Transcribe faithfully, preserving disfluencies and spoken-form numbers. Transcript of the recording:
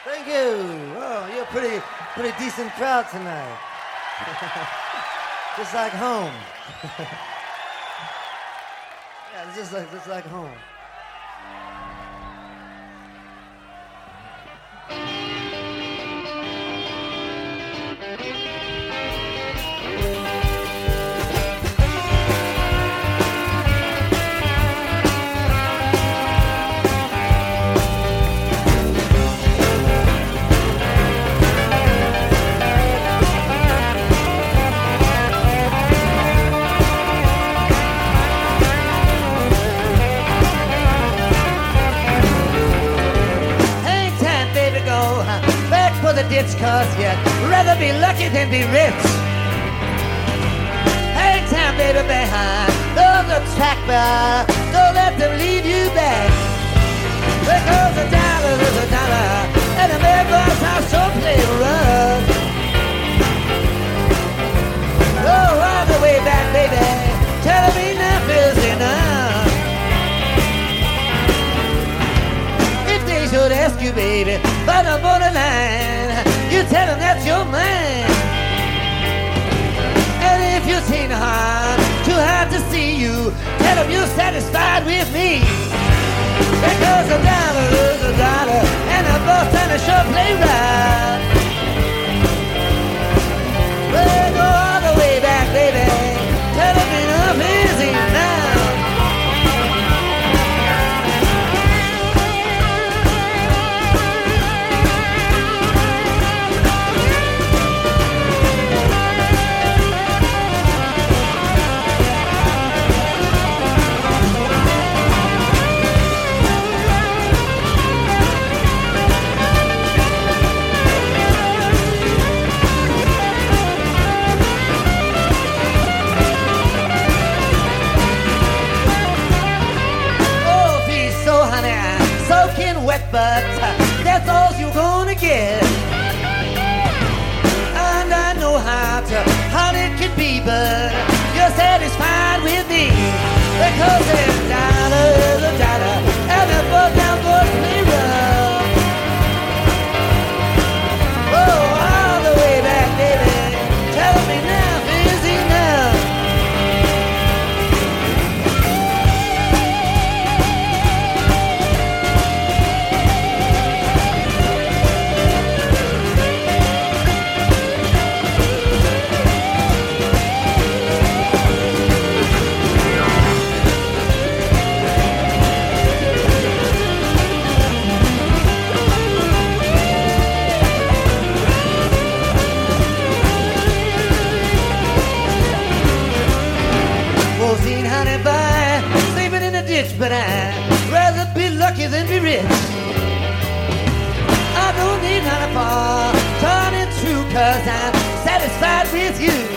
Thank you. Oh, you're a pretty, pretty decent crowd tonight. Just like home. Yeah, it's just like, just like home. Ditch, cause you'd rather be lucky than be rich. Hang time, baby, behind those are track by. Don't let them lead you back. Because a dollar is a dollar, and the members are so play rough. Go all the way back, baby. Tell me enough is enough. If they should ask you, baby, by the borderline, you tell them that's your man. And if you seem hard, too hard to see you, tell them you're satisfied with me. Because a dollar is a dollar, and a bus and a sure play right. Well, go all the way back, baby. Tell them enough is enough. But that's all you're gonna get. And I know how to how it could be, but you're satisfied with me. Because a dollar is a dollar, and the both down both play rough. Oh, all the way back, baby. Tell me enough is enough. But I'd rather be lucky than be rich. I don't need none of all, turn it true, cause I'm satisfied with you.